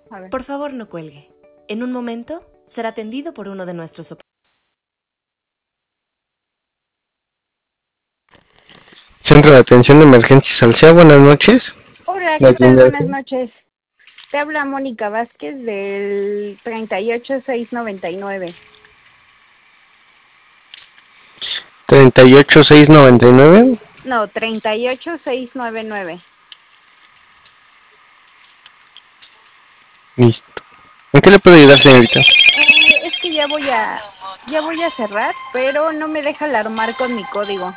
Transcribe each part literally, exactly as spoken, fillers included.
A ver. Por favor, no cuelgue. En un momento será atendido por uno de nuestros operadores. Centro de Atención de Emergencias Alsea, buenas noches. Hola, La ¿qué tal? tienda Buenas noches. Te habla Mónica Vázquez del treinta y ocho seis noventa y nueve. treinta y ocho seis noventa y nueve. No, treinta y ocho seis noventa y nueve. Listo. ¿En qué le puedo ayudar, señorita? Eh, es que ya voy a ya voy a cerrar, pero no me deja alarmar con mi código.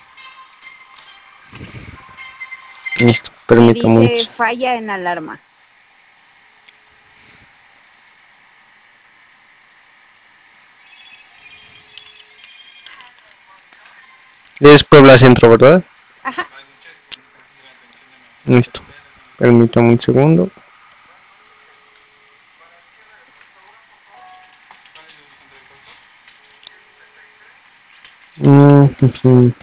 Listo, Me permítame un... dice falla en alarma. Es Puebla Centro, ¿verdad? Ajá. Listo. Permítame un segundo. Mm, ujú.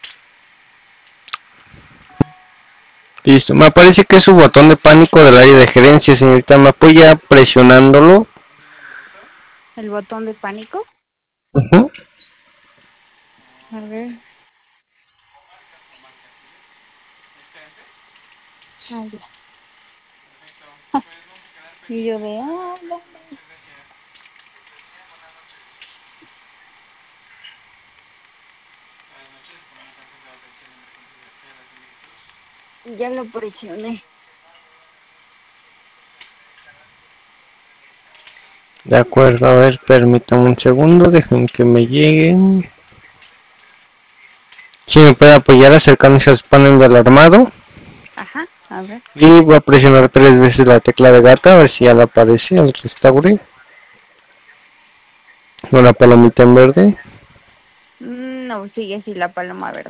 Listo. Me parece que es su botón de pánico del área de gerencia, señorita. ¿Me apoya presionándolo? El botón de pánico. Ujú. A ver. Ah, ya. Y yo de ah, dale. Ya lo presioné. De acuerdo, a ver, permítame un segundo. Dejen que me lleguen. Si me puede apoyar acercándose al panel del armado. Ajá, a ver. Y voy a presionar tres veces la tecla de gata a ver si ya le aparece el restaure. Con la palomita en verde. Mm, No, sigue así la paloma verde.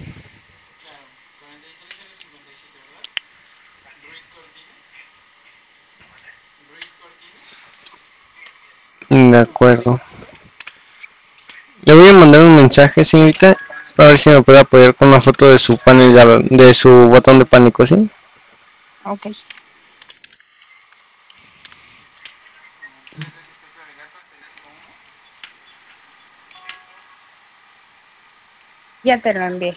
De acuerdo. Le voy a mandar un mensaje, señorita, a ver si me puede apoyar con una foto de su panel de, de su botón de pánico, ¿sí? Ok. Ya te lo envié.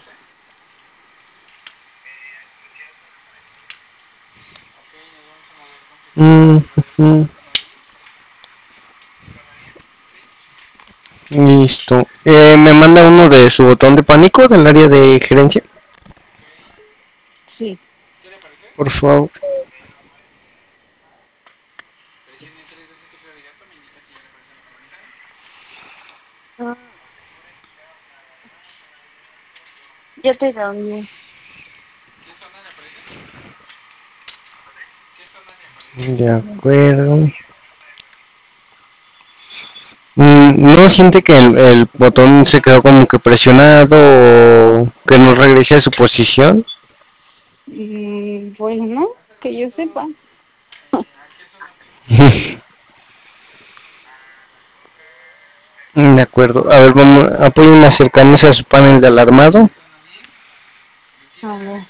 Mm, mm, listo. Eh, ¿Me manda uno de su botón de pánico del área de gerencia? Sí. Por favor. Ah, ya te lo envié. De acuerdo. Mm, ¿No siente que el, el botón se quedó como que presionado o que no regrese a su posición? Mm, pues no, que yo sepa. De acuerdo. A ver, vamos, apoyen a acercarnos a su panel de alarmado. A ver,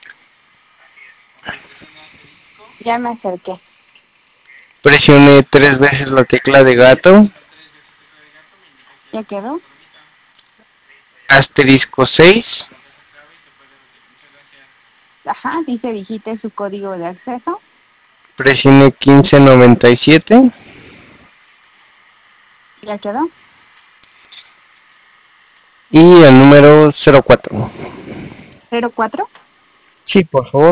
ya me acerqué. Presione tres veces la tecla de gato. ¿Ya quedó? Asterisco seis. Ajá, dice digite su código de acceso. Presione quince noventa y siete. ¿Ya quedó? Y el número cero cuatro. ¿Cero cuatro? Sí, por favor.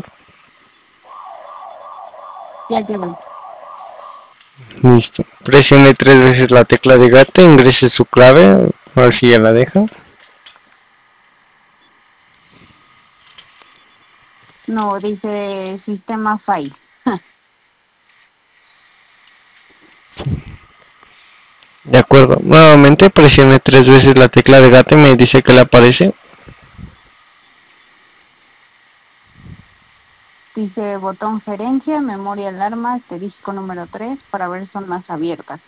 Ya quedó. Listo. Presione tres veces la tecla de gato. Ingrese su clave. A ver si ya la deja. No, dice sistema file. De acuerdo. Nuevamente presione tres veces la tecla de gato y me dice que le aparece. Dice botón gerencia, memoria alarma, asterisco número tres para ver zonas abiertas.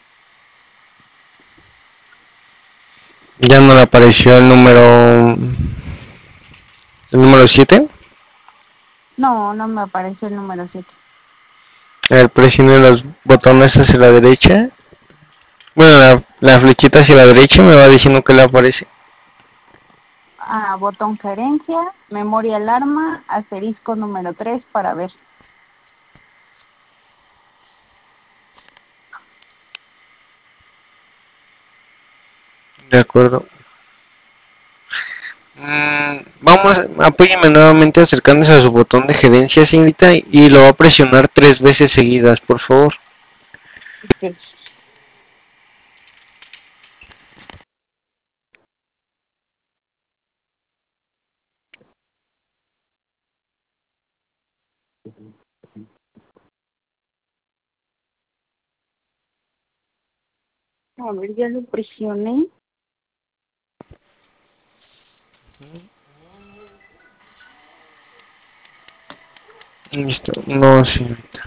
Ya no le apareció el número... El número siete. No, no me aparece el número siete. A ver, presione los botones hacia la derecha. Bueno, la, la flechita hacia la derecha me va diciendo que le aparece. Ah, botón gerencia, memoria alarma, asterisco número tres para ver. De acuerdo. Mm, vamos, apóyeme nuevamente acercándose a su botón de gerencia, señorita, y lo va a presionar tres veces seguidas, por favor. Okay. A ver, ya lo presioné. Listo, no, señorita.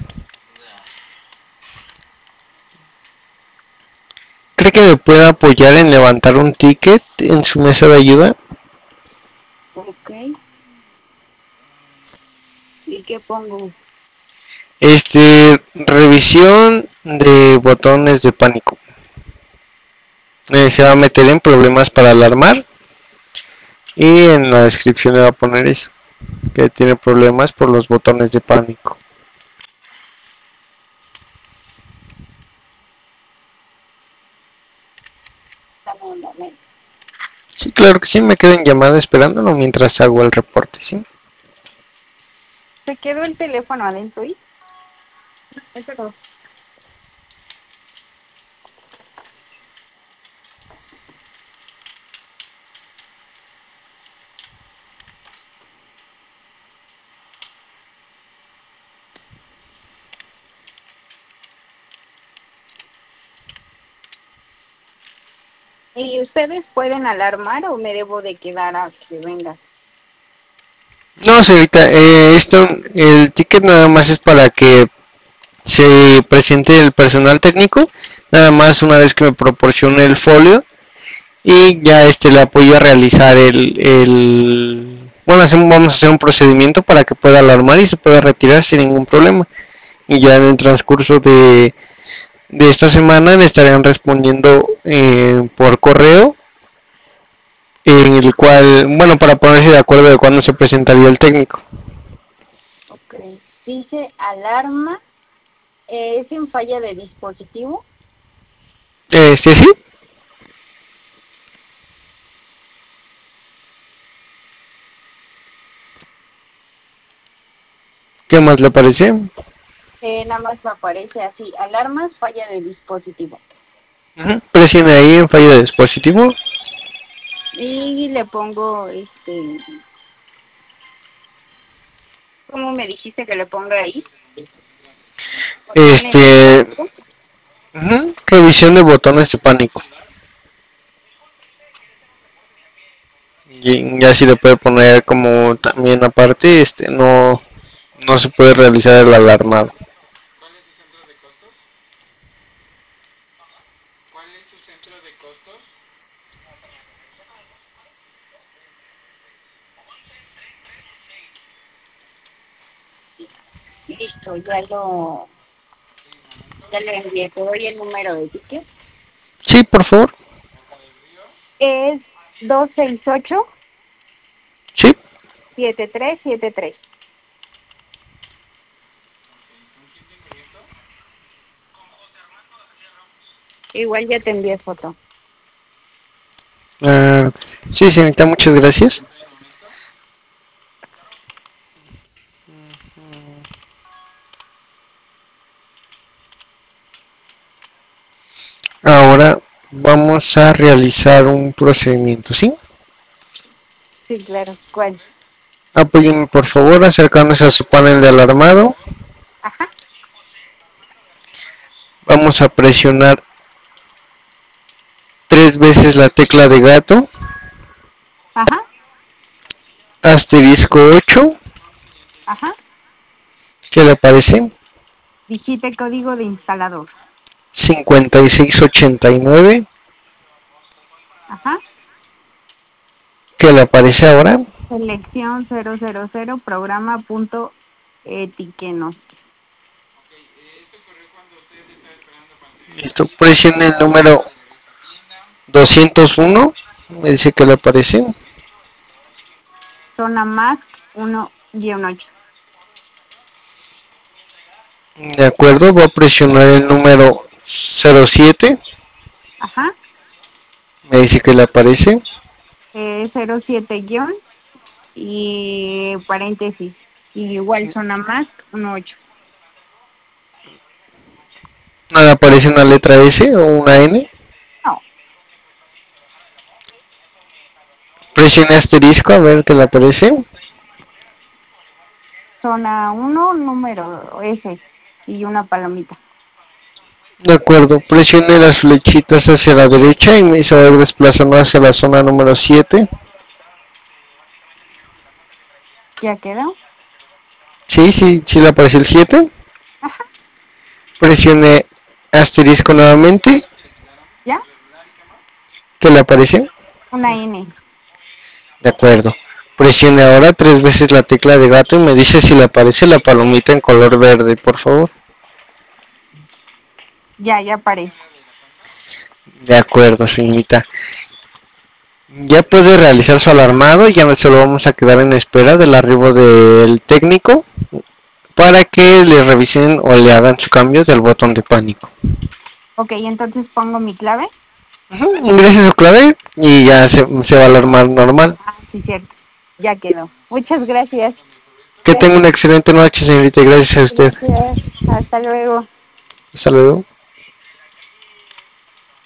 ¿Cree que me pueda apoyar en levantar un ticket en su mesa de ayuda? Ok. ¿Y qué pongo? Este, revisión de botones de pánico. Eh, se va a meter en problemas para alarmar. Y en la descripción le va a poner eso, que tiene problemas por los botones de pánico. Sí, claro que sí, me quedo en llamada esperándolo mientras hago el reporte, ¿sí? ¿Se quedó el teléfono adentro ahí? Eso. ¿Y ustedes pueden alarmar o me debo de quedar a que venga? No, señorita, eh, esto, el ticket nada más es para que se presente el personal técnico, nada más una vez que me proporcione el folio y ya este le apoyo a realizar el, el bueno, hacemos, vamos a hacer un procedimiento para que pueda alarmar y se pueda retirar sin ningún problema. Y ya en el transcurso de, de esta semana le estarían respondiendo eh, por correo, en el cual, bueno, para ponerse de acuerdo de cuándo se presentaría el técnico. Ok. Dice alarma, eh, ¿es en falla de dispositivo? Este sí. ¿Qué más le parece? Eh, nada más me aparece así, alarmas, falla de dispositivo. Uh-huh. Presione ahí en fallo de dispositivo. Y le pongo, este, ¿cómo me dijiste que le ponga ahí? Este, uh-huh. Revisión de botones de pánico. Y ya si le puede poner como también aparte, este, no, no se puede realizar el alarmado. Listo, ya lo, ya le envié. ¿Te doy el número de ticket? Sí, por favor. Es dos seis ocho, Sí. siete tres siete tres. Igual ya te envié foto. Uh, sí, señorita, muchas gracias. Ahora vamos a realizar un procedimiento, ¿sí? Sí, claro. ¿Cuál? Apóyenme por favor acercándose a su panel de alarmado. Ajá. Vamos a presionar tres veces la tecla de gato. Ajá. Asterisco ocho. Ajá. ¿Qué le aparece? Digite código de instalador. cincuenta y seis ochenta y nueve. Ajá. ¿Qué le aparece ahora? Selección cero cero cero programa punto etiquenos. Listo, presione el número doscientos uno, me dice que le aparece. Zona mask uno guión ocho. De acuerdo, voy a presionar el número cero siete, Ajá. me dice que le aparece. Eh, cero siete guión y paréntesis. Y igual zona mask uno ocho. ¿No le aparece una letra S o una N? No. Presione asterisco a ver qué le aparece. Zona uno, número S y una palomita. De acuerdo, presione las flechitas hacia la derecha y me se va a ir desplazando hacia la zona número siete. ¿Ya quedó? Sí, sí, sí le aparece el siete. Ajá. Presione asterisco nuevamente. ¿Ya? ¿Qué le aparece? Una N. De acuerdo. Presione ahora tres veces la tecla de gato y me dice si le aparece la palomita en color verde, por favor. Ya, ya aparece. De acuerdo, señorita. Ya puede realizar su alarmado y ya no solo vamos a quedar en espera del arribo del técnico para que le revisen o le hagan su cambio del botón de pánico. Ok, entonces pongo mi clave. Uh-huh. Ingrese su clave y ya se, se va a alarmar normal. Ah, sí, cierto. Ya quedó. Muchas gracias. Que tenga una excelente noche, señorita, y gracias a usted. Gracias. Hasta luego. Hasta luego.